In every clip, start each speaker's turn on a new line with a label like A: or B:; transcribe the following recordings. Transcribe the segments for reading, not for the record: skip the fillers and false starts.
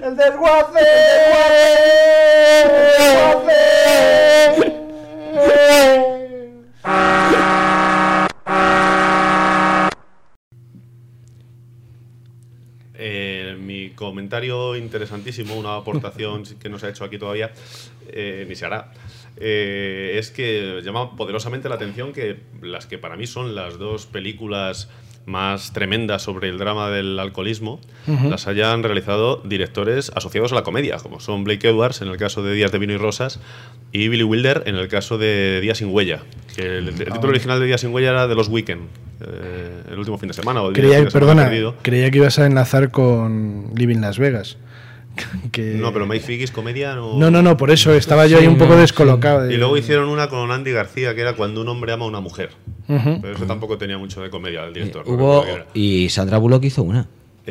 A: ¡El desguace!
B: Mi comentario interesantísimo, una aportación que no se ha hecho aquí todavía, ni se hará, es que llama poderosamente la atención que las que para mí son las dos películas más tremendas sobre el drama del alcoholismo las hayan realizado directores asociados a la comedia, como son Blake Edwards en el caso de Días de Vino y Rosas y Billy Wilder en el caso de Días sin Huella, que el título original de Días sin Huella era de Los Weekend, el último fin de semana o el fin de semana perdido.
A: Creía que ibas a enlazar con Living Las Vegas.
B: No, pero Mike Figgis comedia no.
A: No, por eso estaba yo ahí un poco descolocado.
B: Y luego hicieron una con Andy García que era Cuando un hombre ama a una mujer. Pero eso tampoco tenía mucho de comedia el director.
C: Y Sandra Bullock hizo una.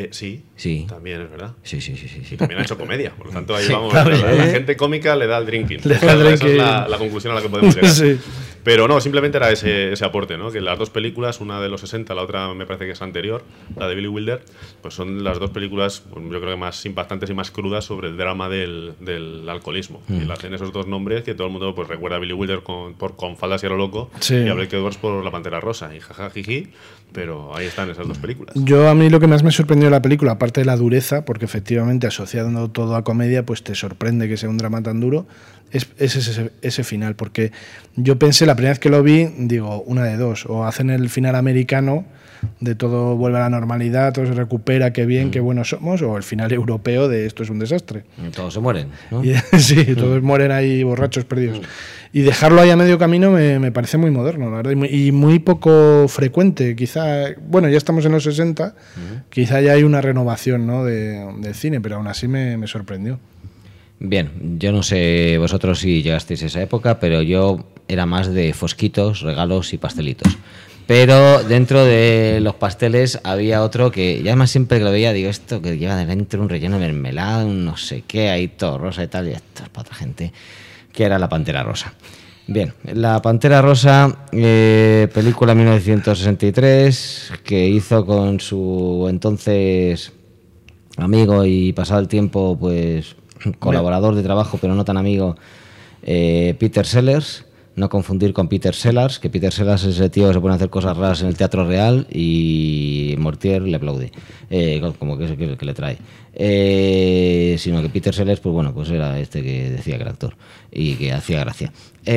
B: Sí, también es verdad.
C: Sí.
B: Y también ha hecho comedia, por lo tanto ahí vamos. Claro, la gente cómica le da el drinking. Esa es la conclusión a la que podemos llegar. Sí. Pero no, simplemente era ese aporte, ¿no? Que las dos películas, una de los 60, la otra me parece que es anterior, la de Billy Wilder, pues son las dos películas, yo creo que más impactantes y más crudas sobre el drama del alcoholismo. Y la hacen esos dos nombres que todo el mundo pues recuerda a Billy Wilder con Faldas y a lo loco, y a Blake Edwards por La Pantera Rosa, y jiji, pero ahí están esas dos películas.
A: A mí lo que más me sorprendió de la película, aparte de la dureza, porque efectivamente asociando todo a comedia, pues te sorprende que sea un drama tan duro, es ese final, porque yo pensé la primera vez que lo vi, digo, una de dos, o hacen el final americano de todo vuelve a la normalidad, todo se recupera, qué bien, qué buenos somos, o el final europeo de esto es un desastre.
C: Todos se mueren, ¿no?
A: Sí, todos mueren ahí borrachos perdidos. Y dejarlo ahí a medio camino me parece muy moderno, la verdad, y muy poco frecuente. Quizá, bueno, ya estamos en los 60, quizá ya hay una renovación, ¿no? del cine, pero aún así me sorprendió.
C: Bien, yo no sé vosotros si llegasteis a esa época, pero yo era más de fosquitos, regalos y pastelitos. Pero dentro de los pasteles había otro que, ya además siempre que lo veía, digo, esto que lleva dentro un relleno de mermelada, un no sé qué, ahí todo rosa y tal, y esto es para otra gente, que era La Pantera Rosa. Bien, La Pantera Rosa, película 1963, que hizo con su entonces amigo y pasado el tiempo, pues colaborador de trabajo, pero no tan amigo, Peter Sellers. No confundir con Peter Sellers, que Peter Sellers es ese tío que se pone a hacer cosas raras en el Teatro Real y Mortier le aplaude, como que es el que le trae. Sino que Peter Sellers, pues bueno, pues era este que decía que era actor y que hacía gracia.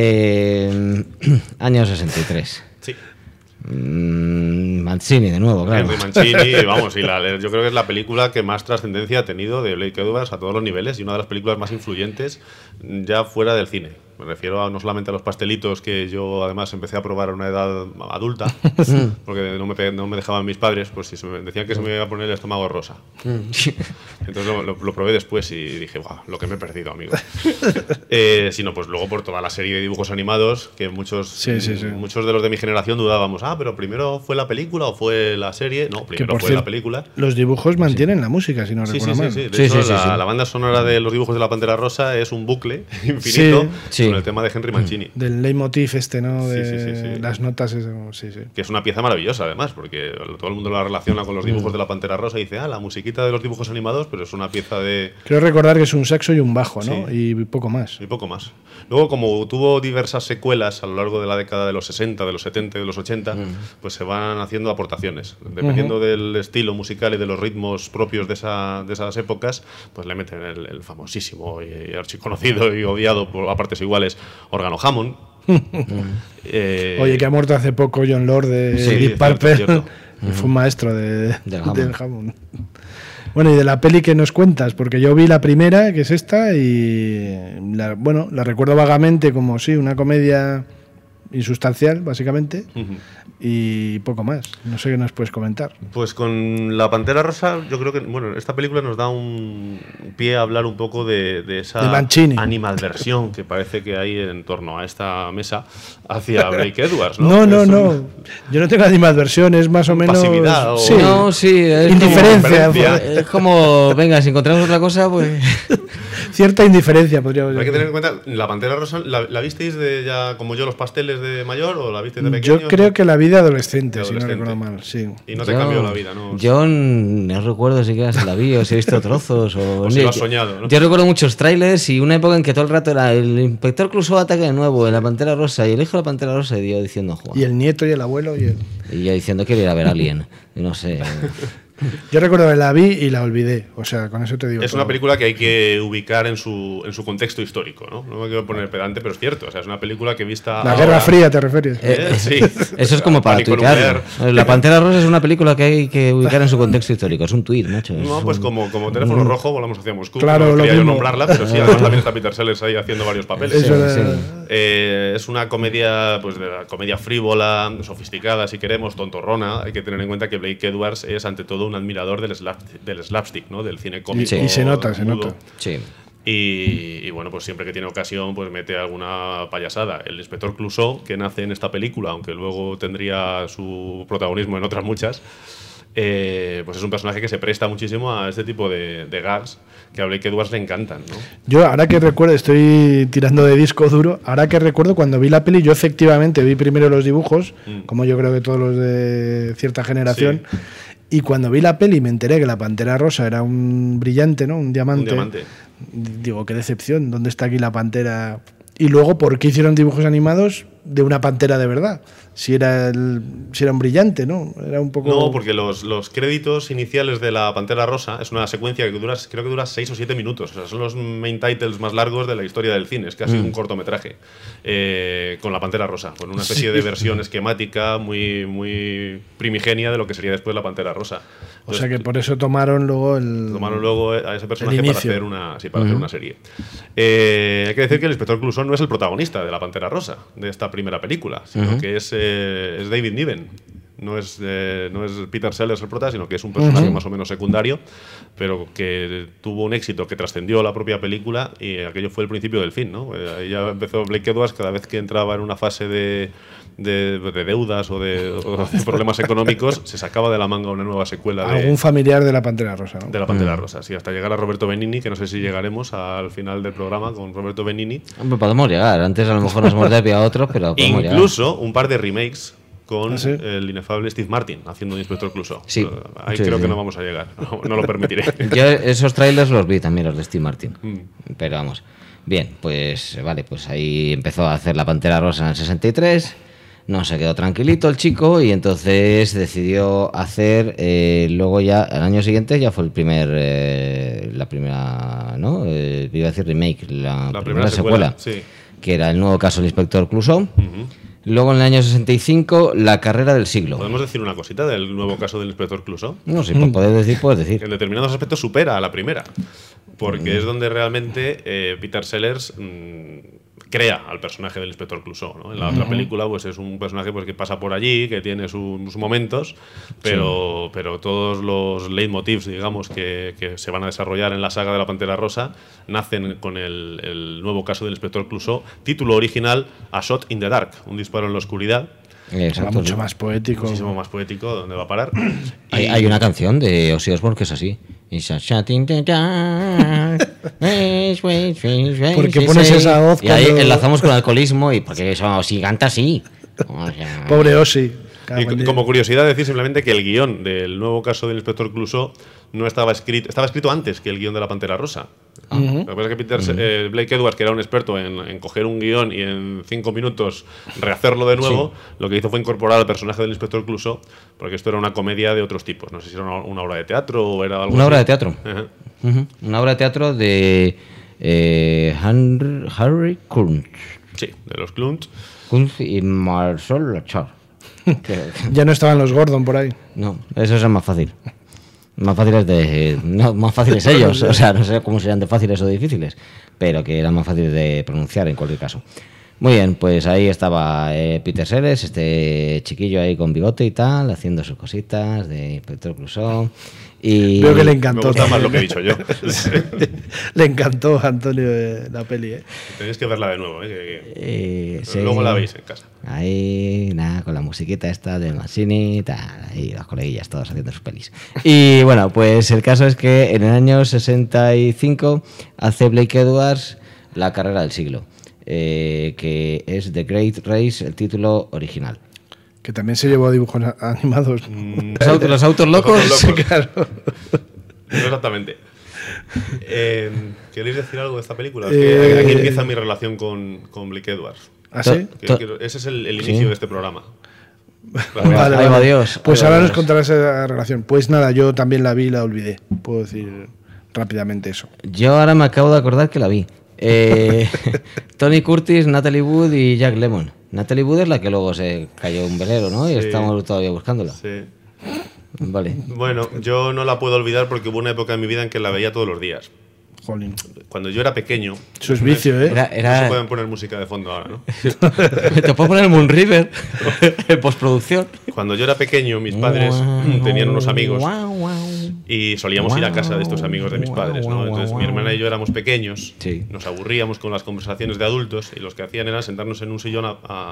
C: Año 63.
B: Sí.
C: Mancini de nuevo, claro.
B: Henry Mancini, vamos, yo creo que es la película que más trascendencia ha tenido de Blake Edwards a todos los niveles y una de las películas más influyentes ya fuera del cine. Me refiero no solamente a los pastelitos que yo además empecé a probar a una edad adulta, porque no me dejaban mis padres, pues si me decían que se me iba a poner el estómago rosa. Entonces lo probé después y dije, wow, lo que me he perdido, amigo. Sino pues luego por toda la serie de dibujos animados, que muchos de los de mi generación dudábamos, pero primero fue la película o fue la serie. No, primero fue la película.
A: Los dibujos mantienen la música, si no recuerdo mal.
B: De hecho, la banda sonora de los dibujos de La Pantera Rosa es un bucle infinito. Con el tema de Henry Mancini.
A: Del leitmotiv ¿no? De las notas.
B: Que es una pieza maravillosa, además, porque todo el mundo la relaciona con los dibujos de La Pantera Rosa y dice, la musiquita de los dibujos animados, pero es una pieza de...
A: Creo recordar que es un saxo y un bajo, ¿no? Y poco más.
B: Luego, como tuvo diversas secuelas a lo largo de la década de los 60, de los 70 y de los 80, pues se van haciendo aportaciones. Dependiendo del estilo musical y de los ritmos propios de esas épocas, pues le meten el famosísimo y archiconocido y odiado a partes iguales órgano Hammond.
A: Oye, que ha muerto hace poco John Lord de Deep Purple. Fue un maestro del Hammond. Bueno, y de la peli que nos cuentas, porque yo vi la primera, que es esta, y la recuerdo vagamente como una comedia insustancial, básicamente, y poco más. No sé qué nos puedes comentar.
B: Pues con La Pantera Rosa, yo creo que esta película nos da un pie a hablar un poco de esa animadversión que parece que hay en torno a esta mesa hacia Blake Edwards, ¿no?
A: No. Yo no tengo animadversión, es más o menos...
B: Pasividad
C: es
A: indiferencia.
C: Es como, venga, si encontramos otra cosa, pues...
A: Cierta indiferencia, podríamos decir.
B: Hay que tener en cuenta, ¿la Pantera Rosa la visteis de ya como yo los pasteles de mayor o la visteis de pequeño?
A: Yo creo que la vi de adolescente, si no recuerdo mal, sí.
B: Y no te cambió la vida, ¿no?
C: Yo no recuerdo si se la vi o si he visto trozos o
B: si lo has soñado, ¿no?
C: Yo recuerdo muchos trailers y una época en que todo el rato era el inspector Clouseau ataca de nuevo, la Pantera Rosa y el hijo de la Pantera Rosa y yo diciendo, Juan.
A: Y el nieto y el abuelo
C: y yo diciendo quiero ir a ver a Alien. Y no sé.
A: Yo recuerdo que la vi y la olvidé, o sea, con eso te digo.
B: Es una película que hay que ubicar en su contexto histórico, ¿no? No me quiero poner pedante, pero es cierto. O sea, es una película que vista.
A: La Guerra Fría, ¿te refieres?
B: Sí.
C: Eso es como para tuitear. La Pantera Rosa es una película que hay que ubicar en su contexto histórico. Es un tuit, macho.
B: No, pues como Teléfono Rojo, volamos hacia Moscú.
A: Claro,
B: no
A: lo
B: quería yo
A: mismo.
B: nombrarla, pero sí, además también está Peter Sellers ahí haciendo varios papeles. Es una comedia, pues de la comedia frívola, sofisticada, si queremos, tontorrona. Hay que tener en cuenta que Blake Edwards es ante todo un admirador del slapstick, ¿no? Del cine cómico.
A: Y se nota, se nota.
C: Sí.
B: Y bueno, pues siempre que tiene ocasión, pues mete alguna payasada. El inspector Clouseau, que nace en esta película, aunque luego tendría su protagonismo en otras muchas, pues es un personaje que se presta muchísimo a este tipo de gags que a Blake Edwards le encantan, ¿no?
A: Yo, ahora que recuerdo, estoy tirando de disco duro, ahora que recuerdo, cuando vi la peli, yo efectivamente vi primero los dibujos, como yo creo que todos los de cierta generación, y cuando vi la peli me enteré que la Pantera Rosa era un brillante, ¿no? Un diamante. Digo, qué decepción, ¿dónde está aquí la Pantera? Y luego, ¿por qué hicieron dibujos animados de una pantera de verdad? Si era un brillante, ¿no? Era un poco...
B: No, porque los créditos iniciales de la Pantera Rosa es una secuencia que creo que dura 6 o 7 minutos. O sea, son los main titles más largos de la historia del cine. Es casi un cortometraje con la Pantera Rosa, con una especie de versión esquemática muy, muy primigenia de lo que sería después la Pantera Rosa. Entonces,
A: o sea que por eso tomaron luego
B: a ese personaje para hacer una serie. Hay que decir que el inspector Clouseau no es el protagonista de la Pantera Rosa, de esta primera película, sino que es David Niven. No es Peter Sellers el prota, sino que es un personaje más o menos secundario, pero que tuvo un éxito que trascendió la propia película y aquello fue el principio del fin, ¿no? Ahí ya empezó Blake Edwards, cada vez que entraba en una fase de deudas o de problemas económicos, se sacaba de la manga una nueva secuela.
A: Algún familiar de la Pantera Rosa, ¿no?
B: De la Pantera Rosa, sí, hasta llegar a Roberto Benigni, que no sé si llegaremos al final del programa con Roberto Benigni.
C: Hombre, podemos llegar, antes a lo mejor nos hemos desviado a otros, pero podemos llegar.
B: Incluso un par de remakes con el inefable Steve Martin haciendo de inspector Clouseau.
C: Sí.
B: Ahí creo que no vamos a llegar, no lo permitiré.
C: Yo esos trailers los vi también, los de Steve Martin. Pero vamos. Bien, pues vale, pues ahí empezó a hacer la Pantera Rosa en el 63. No se quedó tranquilito el chico y entonces decidió hacer, luego ya, el año siguiente ya fue la primera, ¿no? Iba a decir remake, la primera secuela,
B: sí.
C: Que era el nuevo caso del inspector Clouseau. Luego en el año 65, La carrera del siglo.
B: ¿Podemos decir una cosita del nuevo caso del inspector Clouseau?
C: No, sí, puedes decir.
B: En determinados aspectos supera a la primera, porque es donde realmente Peter Sellers crea al personaje del inspector Clouseau, ¿no? En la otra película pues es un personaje pues, que pasa por allí, que tiene sus momentos, pero todos los leitmotivs, digamos, que se van a desarrollar en la saga de la Pantera Rosa nacen con el nuevo caso del inspector Clouseau, título original A Shot in the Dark, un disparo en la oscuridad.
A: Exacto, mucho más poético.
B: Muchísimo más poético, ¿dónde va a parar?
C: Hay una canción de Ozzy Osbourne que es así.
A: ¿Por qué pones esa voz?
C: Y ahí enlazamos con el alcoholismo y porque Ozzy canta así. O sea,
A: pobre Ozzy.
B: Y como curiosidad decir simplemente que el guión del nuevo caso del inspector Clouseau no estaba escrito antes que el guión de la Pantera Rosa. Lo que pasa es que Blake Edwards, que era un experto en coger un guión y en 5 minutos rehacerlo de nuevo, lo que hizo fue incorporar al personaje del inspector Clouseau, porque esto era una comedia de otros tipos. No sé si era una obra de teatro o era algo
C: una
B: así.
C: Obra de teatro. Una obra de teatro de Harry Kunz.
B: Sí, de los Kunz.
C: Kunz y Marcel Lachar.
A: Ya no estaban los Gordon por ahí.
C: No, eso es más fácil. Más fáciles ellos. O sea, no sé cómo serían de fáciles o difíciles, pero que eran más fáciles de pronunciar en cualquier caso. Muy bien, pues ahí estaba Peter Sellers, este chiquillo ahí con bigote y tal, haciendo sus cositas de Inspector Clouseau. Y
A: creo que le encantó.
B: Me gusta más lo que he dicho yo.
A: Le encantó a Antonio la peli.
B: Tenéis que verla de nuevo. Sí. Luego la veis en casa.
C: Ahí, nada, con la musiquita esta de Mancini, tal, ahí los coleguillas todos haciendo sus pelis. Y bueno, pues el caso es que en el año 65 hace Blake Edwards La carrera del siglo, que es The Great Race, el título original.
A: Que también se llevó a dibujos animados.
C: Los autos locos.
A: Claro.
B: No exactamente. ¿Queréis decir algo de esta película? Aquí empieza mi relación con Blake Edwards.
A: ¿Ah, sí?
B: Ese es el inicio de este programa.
A: Vale.
C: Adiós.
A: Pues ahora nos contarás esa relación. Pues nada, yo también la vi y la olvidé. Puedo decir rápidamente eso.
C: Yo ahora me acabo de acordar que la vi. Tony Curtis, Natalie Wood y Jack Lemmon. Natalie Wood es la que luego se cayó en un velero, ¿no? Y estamos todavía buscándola.
B: Sí.
C: Vale.
B: Bueno, yo no la puedo olvidar porque hubo una época en mi vida en que la veía todos los días.
A: Jolín.
B: Cuando yo era pequeño...
A: Eso es vicio, ¿eh?
B: No se pueden poner música de fondo ahora, ¿no?
C: Te puedo poner Moon River en postproducción.
B: Cuando yo era pequeño, mis padres tenían unos amigos y solíamos ir a casa de estos amigos de mis padres, ¿no? Entonces mi hermana y yo éramos pequeños, nos aburríamos con las conversaciones de adultos y los que hacían era sentarnos en un sillón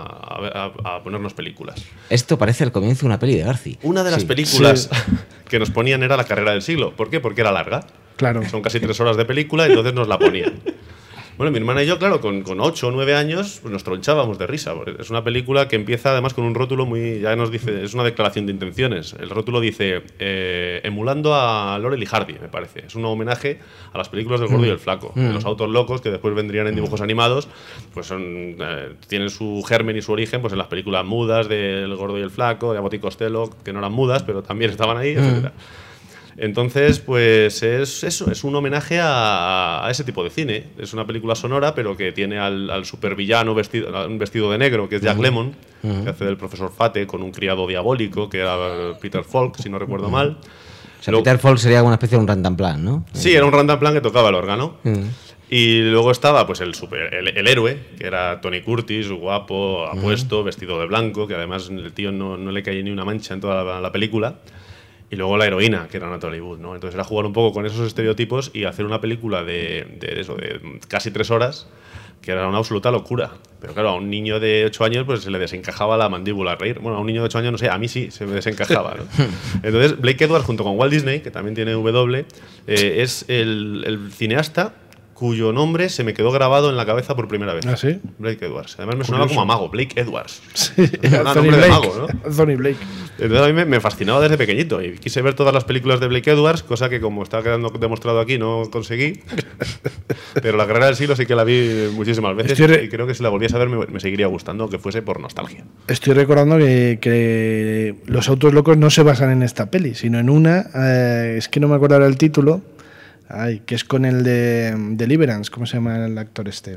B: a ponernos películas.
C: Esto parece el comienzo de una peli de Garci.
B: Una de las películas que nos ponían era La carrera del siglo. ¿Por qué? Porque era larga.
A: Claro.
B: Son casi 3 horas de película y entonces nos la ponían. Bueno, mi hermana y yo, claro, con 8 o 9 años pues nos tronchábamos de risa. Es una película que empieza además con un rótulo muy... Ya nos dice, es una declaración de intenciones. El rótulo dice, emulando a Laurel y Hardy, me parece. Es un homenaje a las películas del Gordo y el Flaco. Los autos locos, que después vendrían en dibujos animados, pues tienen su germen y su origen pues en las películas mudas del Gordo y el Flaco, de Abbott y Costello, que no eran mudas, pero también estaban ahí, etc. Entonces, pues es eso, es un homenaje a ese tipo de cine. Es una película sonora, pero que tiene al supervillano vestido de negro, que es Jack Lemmon, que hace del profesor Fate, con un criado diabólico, que era Peter Falk, si no recuerdo mal.
C: O sea, Peter Falk sería una especie de un rantanplan, ¿no?
B: Sí, era un rantanplan que tocaba el órgano. Y luego estaba pues el héroe, que era Tony Curtis, guapo, apuesto, vestido de blanco, que además el tío no le caía ni una mancha en toda la película. Y luego la heroína, que era Natalie Wood, ¿no? Entonces era jugar un poco con esos estereotipos y hacer una película de casi 3 horas, que era una absoluta locura. Pero claro, a un niño de 8 años pues se le desencajaba la mandíbula a reír. Bueno, a un niño de 8 años, no sé, a mí sí, se me desencajaba, ¿no? Entonces Blake Edwards, junto con Walt Disney, que también tiene W, es el cineasta cuyo nombre se me quedó grabado en la cabeza por primera vez.
A: ¿Ah, sí?
B: Blake Edwards. Además me sonaba como a mago, Blake Edwards.
A: Sí,
B: era nombre de mago, ¿no?
A: Anthony Blake.
B: Entonces a mí me fascinaba desde pequeñito y quise ver todas las películas de Blake Edwards, cosa que como está quedando demostrado aquí no conseguí. Pero La carrera del siglo sí que la vi muchísimas veces y creo que si la volviese a ver me seguiría gustando, aunque fuese por nostalgia.
A: Estoy recordando que Los autos locos no se basan en esta peli, sino en una, es que no me acuerdo ahora el título, que es con el de Deliverance. ¿Cómo se llama el actor este?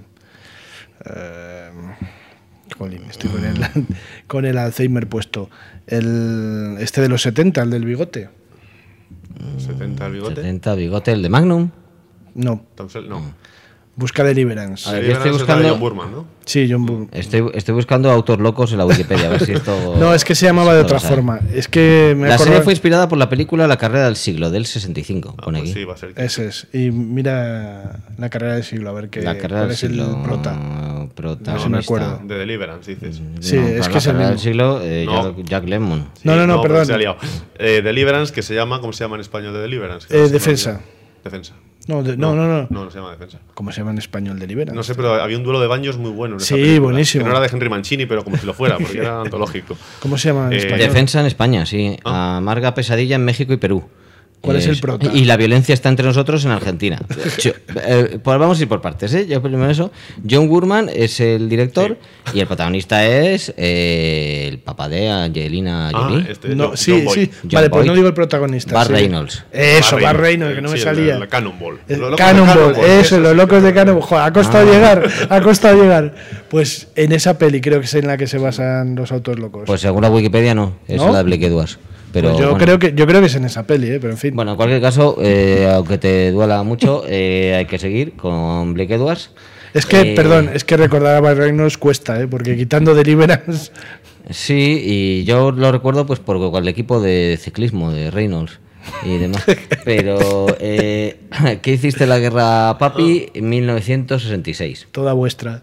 A: Jolín, estoy con el Alzheimer puesto. Este de los 70, el del bigote.
B: ¿70 el bigote?
C: 70 bigote, el de Magnum.
A: No.
B: No.
A: Busca Deliverance.
C: A ver, yo estoy buscando
B: John Burman, ¿no?
A: Sí, John Burman.
C: Estoy buscando autos locos en la Wikipedia, a ver si esto...
A: No, es que se llamaba de otra forma. Es que
C: la serie fue inspirada por la película La carrera del siglo, del 65, pone
B: pues
C: aquí.
B: Sí, va a ser
A: Ese es. Y mira La carrera del siglo, a ver
C: La carrera del siglo,
A: el
C: protagonista.
A: No, si me acuerdo.
B: De Deliverance, dices.
A: Sí,
C: no,
A: es que es el
C: La carrera
A: mismo.
C: del siglo, Jack Lemmon.
B: Sí,
A: No, perdón.
B: Se ha liado. Deliverance, que se llama, ¿cómo se llama en español de Deliverance?
A: Defensa.
B: Defensa.
A: No.
B: No se llama Defensa.
A: ¿Cómo se llama en español Deliverance?
B: No sé, pero había un duelo de baños muy bueno en esa
A: Sí,
B: película,
A: buenísimo.
B: Que no era de Henry Mancini, pero como si lo fuera, porque era antológico.
A: ¿Cómo se llama en español?
C: Defensa en España, sí. Amarga pesadilla en México y Perú.
A: ¿Cuál es el prota?
C: Y la violencia está entre nosotros en Argentina. Pues vamos a ir por partes, ¿eh? Yo primero eso. John Burman es el director y el protagonista es el papá de Angelina Jolie.
A: Sí. Vale, pues no digo el protagonista.
C: Burt Reynolds.
A: Eso, Burt Reynolds, que no me salía.
B: El Cannonball.
A: Cannonball, eso, los locos de Cannonball. Joder, ha costado llegar. Pues en esa peli creo que es en la que se basan Los autos locos.
C: Pues según la Wikipedia no, es la de Blake Edwards. Pero,
A: pues yo creo que es en esa peli, pero en fin.
C: Bueno, en cualquier caso, aunque te duela mucho, hay que seguir con Blake Edwards.
A: Es que, perdón, es que recordar a Burt Reynolds cuesta, porque quitando Deliverance...
C: Sí, y yo lo recuerdo pues por el equipo de ciclismo de Reynolds y demás. Pero, ¿qué hiciste la guerra, papi? En 1966.
A: Toda vuestra.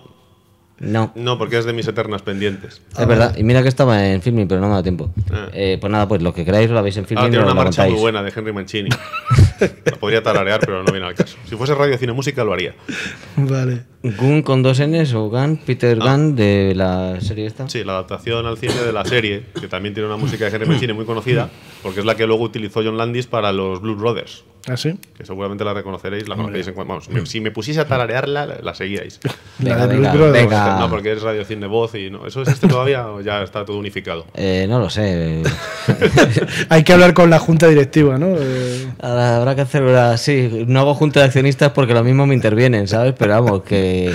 B: No, porque es de mis eternas pendientes.
C: Es verdad, y mira que estaba en Filmin, pero no me da tiempo. Pues nada, pues lo que queráis lo veis en Filmin.
B: Tiene una marcha muy buena de Henry Mancini. La podría tararear, pero no viene al caso. Si fuese radio, cine, música, lo haría.
A: Vale.
C: Gunn con 2 Ns o Gunn, Peter Gunn de la serie esta.
B: Sí, la adaptación al cine de la serie, que también tiene una música de Henry Mancini muy conocida, porque es la que luego utilizó John Landis para los Blues Brothers.
A: ¿Ah, sí?
B: Que seguramente la reconoceréis, la conocéis en cuanto. Vamos, si me pusiese a tararearla, la seguíais.
C: Venga.
B: No, porque es radio, cine, voz y no. ¿Eso existe todavía o ya está todo unificado?
C: No lo sé.
A: Hay que hablar con la junta directiva, ¿no?
C: Habrá que hacer sí, no hago junta de accionistas porque lo mismo me intervienen, ¿sabes? Pero vamos, que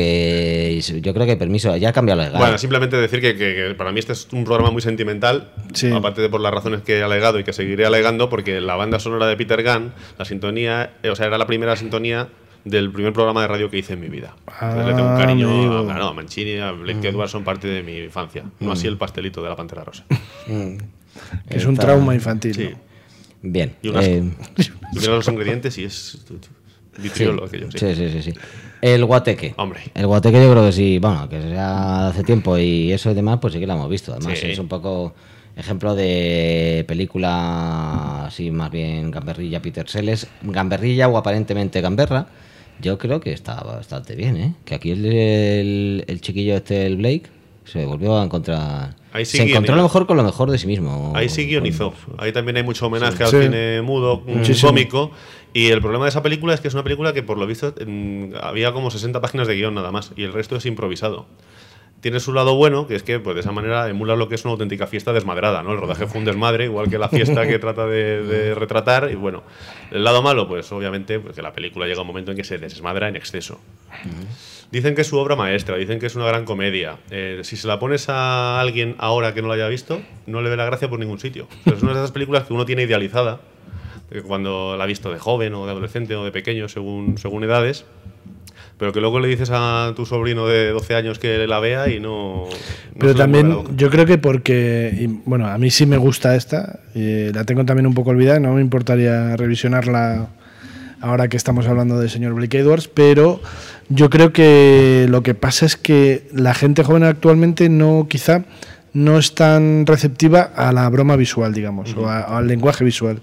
C: yo creo que hay permiso, ya ha cambiado la legal.
B: Bueno, simplemente decir que para mí este es un programa muy sentimental, aparte de por las razones que he alegado y que seguiré alegando, porque la banda sonora de Peter Gunn, la sintonía, era la primera sintonía del primer programa de radio que hice en mi vida. Entonces le tengo un cariño a Mancini, a Blake Edwards, son parte de mi infancia, no así el pastelito de la Pantera Rosa.
A: Que es un trauma infantil.
B: Sí.
A: ¿No?
C: Bien.
B: Y mira los ingredientes y es vitriolo aquello.
C: Sí. El guateque.
B: Hombre.
C: El guateque yo creo que sí, bueno, que ya hace tiempo y eso y demás, pues sí que lo hemos visto. Además es un poco ejemplo de película así más bien gamberrilla Peter Sellers, gamberrilla o aparentemente gamberra. Yo creo que está bastante bien, que aquí el chiquillo el Blake se volvió a encontrar. Se encontró a lo mejor con lo mejor de sí mismo.
B: Ahí sí guionizó. Ahí también hay mucho homenaje al cine mudo, cómico. Y el problema de esa película es que es una película que por lo visto había como 60 páginas de guión nada más y el resto es improvisado. Tiene su lado bueno, que es que pues de esa manera emula lo que es una auténtica fiesta desmadrada, ¿no? El rodaje fue un desmadre, igual que la fiesta que trata de retratar. Y bueno, el lado malo, pues obviamente, pues que la película llega a un momento en que se desmadra en exceso. Dicen que es su obra maestra, dicen que es una gran comedia. Si se la pones a alguien ahora que no la haya visto, no le ve la gracia por ningún sitio. Pero es una de esas películas que uno tiene idealizada, cuando la ha visto de joven o de adolescente o de pequeño, según edades, pero que luego le dices a tu sobrino de 12 años que la vea y no
A: pero también yo creo que porque, bueno, a mí sí me gusta esta, la tengo también un poco olvidada, no me importaría revisionarla ahora que estamos hablando del señor Blake Edwards, pero yo creo que lo que pasa es que la gente joven actualmente quizá no es tan receptiva a la broma visual, digamos, o al lenguaje visual.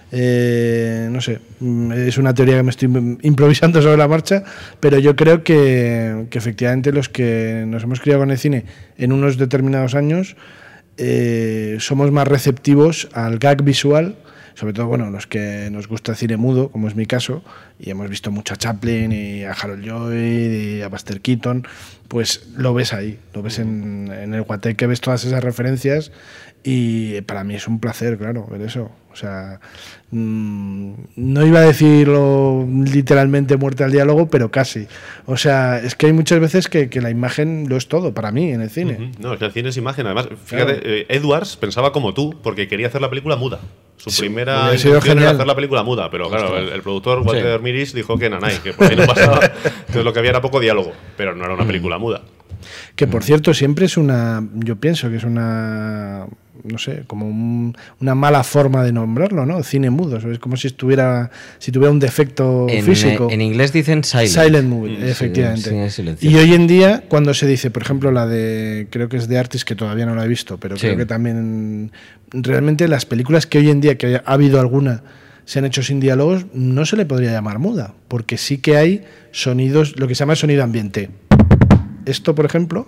A: No sé, es una teoría que me estoy improvisando sobre la marcha, pero yo creo que efectivamente los que nos hemos criado con el cine en unos determinados años somos más receptivos al gag visual, sobre todo los que nos gusta el cine mudo, como es mi caso, y hemos visto mucho a Chaplin y a Harold Lloyd y a Buster Keaton, pues lo ves ahí, lo ves en el guateque, ves todas esas referencias. Y para mí es un placer, claro, ver eso. O sea, no iba a decirlo literalmente muerte al diálogo, pero casi. O sea, es que hay muchas veces que la imagen lo es todo para mí en el cine.
B: No, es que el cine es imagen. Además, fíjate, Edwards pensaba como tú, porque quería hacer la película muda. Su primera intención era hacer la película muda, pero claro, el productor Walter Miris dijo que nanay, que por ahí no pasaba. Entonces lo que había era poco diálogo, pero no era una película muda.
A: Que por cierto, siempre es yo pienso que es una, no sé, como una mala forma de nombrarlo, ¿no? Cine mudo, es como si tuviera un defecto físico.
C: En inglés dicen
A: silent movie, efectivamente. Y hoy en día, cuando se dice, por ejemplo, la de, creo que es de Artist, que todavía no la he visto, pero creo que también, realmente las películas que hoy en día, que ha habido alguna, se han hecho sin diálogos, no se le podría llamar muda, porque sí que hay sonidos, lo que se llama sonido ambiente. Esto, por ejemplo,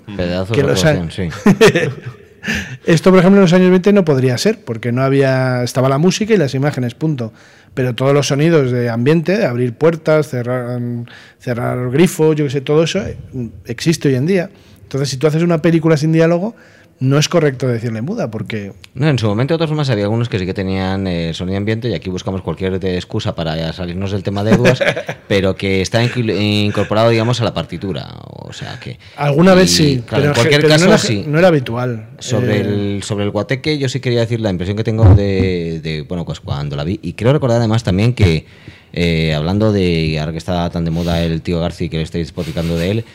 A: esto, por ejemplo, en los años 20 no podría ser, porque estaba la música y las imágenes, punto. Pero todos los sonidos de ambiente, de abrir puertas, cerrar grifos, yo qué sé, todo eso existe hoy en día. Entonces, si tú haces una película sin diálogo, no es correcto decirle muda, porque...
C: No, en su momento, de todas formas, había algunos que sí que tenían sonido ambiente, y aquí buscamos cualquier excusa para salirnos del tema de Edwards, pero que está incorporado, digamos, a la partitura. O sea que...
A: Alguna vez sí,
C: claro, en cualquier caso sí.
A: No era habitual.
C: Sobre el guateque, yo sí quería decir la impresión que tengo de pues cuando la vi, y creo recordar además también que hablando de, ahora que está tan de moda el tío Garci, que le estáis despoticando de él,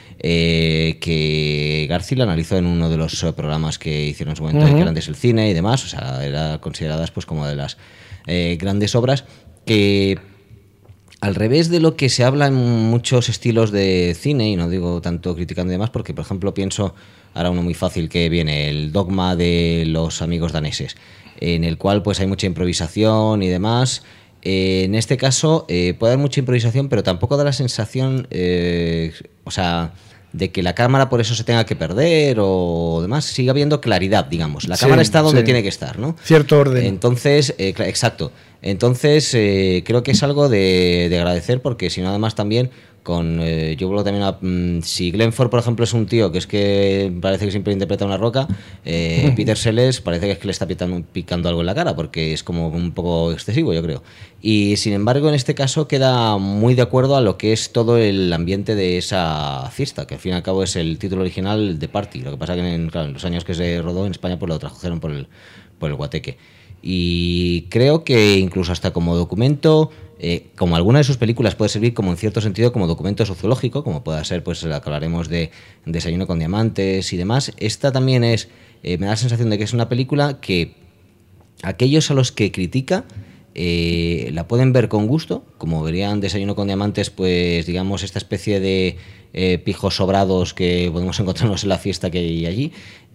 C: que Garci la analizó en uno de los programas que hicieron en su momento, que eran del cine y demás, o sea, era consideradas pues como de las grandes obras, que al revés de lo que se habla en muchos estilos de cine, y no digo tanto criticando y demás, porque por ejemplo pienso, ahora uno muy fácil que viene, el Dogma de los amigos daneses, en el cual pues hay mucha improvisación y demás. En este caso puede haber mucha improvisación, pero tampoco da la sensación, o sea, de que la cámara por eso se tenga que perder o demás. Sigue habiendo claridad, digamos. La cámara está donde tiene que estar, ¿no?
A: Cierto orden.
C: Entonces, exacto. Entonces, creo que es algo de agradecer, porque si no, además también yo vuelvo también a... si Glenn Ford, por ejemplo, es un tío que es que parece que siempre interpreta una roca, Peter Sellers parece que es que le está picando algo en la cara, porque es como un poco excesivo, yo creo. Y sin embargo, en este caso queda muy de acuerdo a lo que es todo el ambiente de esa fiesta, que al fin y al cabo es el título original de Party. Lo que pasa que en los años que se rodó en España pues lo trajeron por el guateque. Y creo que incluso hasta como documento... como alguna de sus películas puede servir como en cierto sentido como documento sociológico, como pueda ser pues la que hablaremos de Desayuno con diamantes y demás. Esta también es, me da la sensación de que es una película que aquellos a los que critica la pueden ver con gusto, como verían Desayuno con diamantes, pues digamos esta especie de pijos sobrados que podemos encontrarnos en la fiesta que hay allí.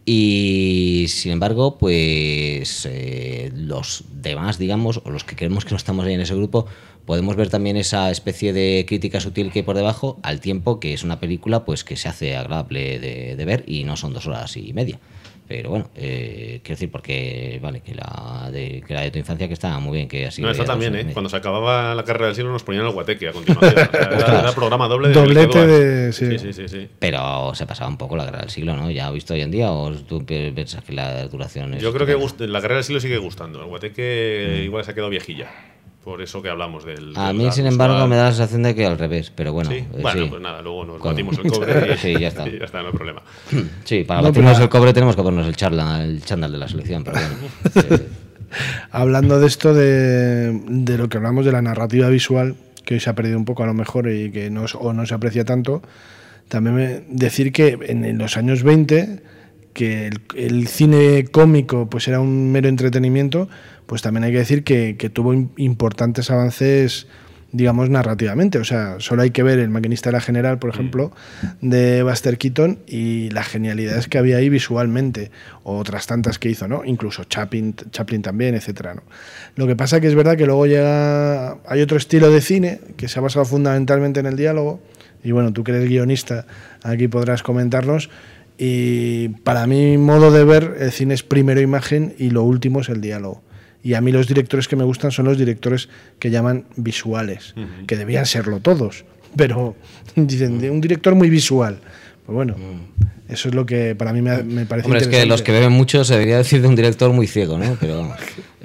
C: Y sin embargo, pues los demás, digamos, o los que creemos que no estamos ahí en ese grupo, podemos ver también esa especie de crítica sutil que hay por debajo, al tiempo que es una película pues que se hace agradable de ver, y no son 2 horas y media. Pero bueno, quiero decir, porque vale, que la de tu infancia, que está muy bien, que así.
B: No, esta también, cuando se acababa la carrera del siglo nos ponían el guateque a continuación. O sea, era programa doble de
A: doblete de...
B: Sí.
C: Pero se pasaba un poco la carrera del siglo, ¿no? ¿Ya visto hoy en día o tú piensas que la duración es...?
B: Yo creo que la carrera del siglo sigue gustando. El guateque igual se ha quedado viejilla. Por eso que hablamos del...
C: A mí, sin embargo, me da la sensación de que al revés, pero bueno.
B: ¿Sí? Bueno, pues nada, luego nos batimos el cobre y,
C: sí, ya está.
B: Y ya está, no hay problema.
C: Sí, para batirnos el cobre tenemos que ponernos el chándal de la selección, pero bueno.
A: Hablando de esto, de lo que hablamos de la narrativa visual, que hoy se ha perdido un poco a lo mejor y que no se aprecia tanto, también decir que en los años 20, que el cine cómico pues era un mero entretenimiento, pues también hay que decir que tuvo importantes avances, digamos, narrativamente. O sea, solo hay que ver El maquinista de la General, por ejemplo, de Buster Keaton, y las genialidades que había ahí visualmente, o otras tantas que hizo, ¿no? Incluso Chaplin también, etcétera, ¿no? Lo que pasa que es verdad que luego hay otro estilo de cine que se ha basado fundamentalmente en el diálogo, y bueno, tú que eres guionista, aquí podrás comentarnos. Y para mi modo de ver, el cine es primero imagen y lo último es el diálogo. Y a mí los directores que me gustan son los directores que llaman visuales, que debían serlo todos, pero dicen de un director muy visual. Pues bueno, eso es lo que para mí me parece
C: Hombre,
A: interesante.
C: es que los que beben mucho se debería decir de un director muy ciego, ¿no? Pero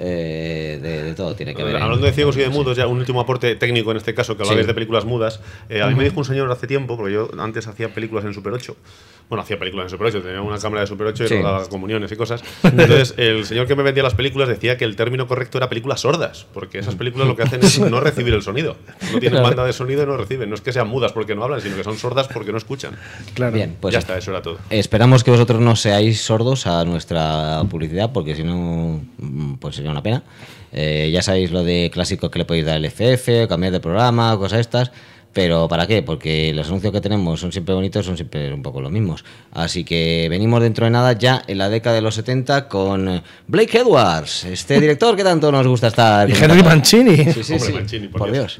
C: de todo tiene que ver.
B: Hablando de ciegos y de mudos, ya un último aporte técnico en este caso, que hablabais de películas mudas. A mí me dijo un señor hace tiempo, porque yo antes hacía películas en Super 8. Bueno, hacía películas en Super 8, tenía una cámara de Super 8 y rodaba comuniones y cosas. Entonces, el señor que me vendía las películas decía que el término correcto era películas sordas, porque esas películas lo que hacen es no recibir el sonido. No tienen banda de sonido y no reciben. No es que sean mudas porque no hablan, sino que son sordas porque no escuchan.
A: Claro.
C: Bien, pues
B: ya está, eso era todo.
C: Esperamos que vosotros no seáis sordos a nuestra publicidad, porque si no, pues sería una pena. Ya sabéis lo de clásico que le podéis dar el FF, cambiar de programa, cosas estas. Pero ¿para qué? Porque los anuncios que tenemos son siempre bonitos, son siempre un poco los mismos. Así que venimos dentro de nada ya en la década de los 70 con Blake Edwards, este director que tanto nos gusta estar.
A: Y Henry Mancini.
C: Sí.
B: Mancini,
C: por Dios.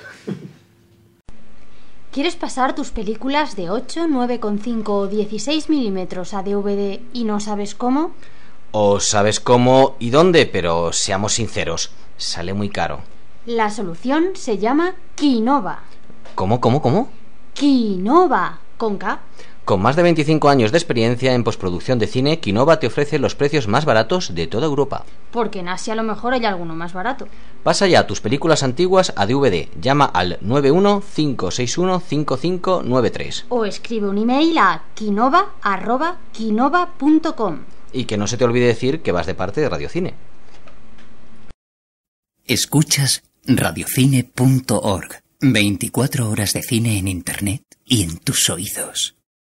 D: ¿Quieres pasar tus películas de 8, 9,5 o 16 milímetros a DVD y no sabes cómo?
C: O sabes cómo y dónde, pero seamos sinceros, sale muy caro.
D: La solución se llama Kinova.
C: ¿Cómo?
D: Kinova, con K.
C: Con más de 25 años de experiencia en postproducción de cine, Kinova te ofrece los precios más baratos de toda Europa.
D: Porque en Asia a lo mejor hay alguno más barato.
C: Pasa ya tus películas antiguas a DVD. Llama al 91-561-5593.
D: O escribe un email a kinova@kinova.com.
C: Y que no se te olvide decir que vas de parte de Radio Cine.
E: Escuchas Radiocine.org. 24 horas de cine en Internet y en tus oídos.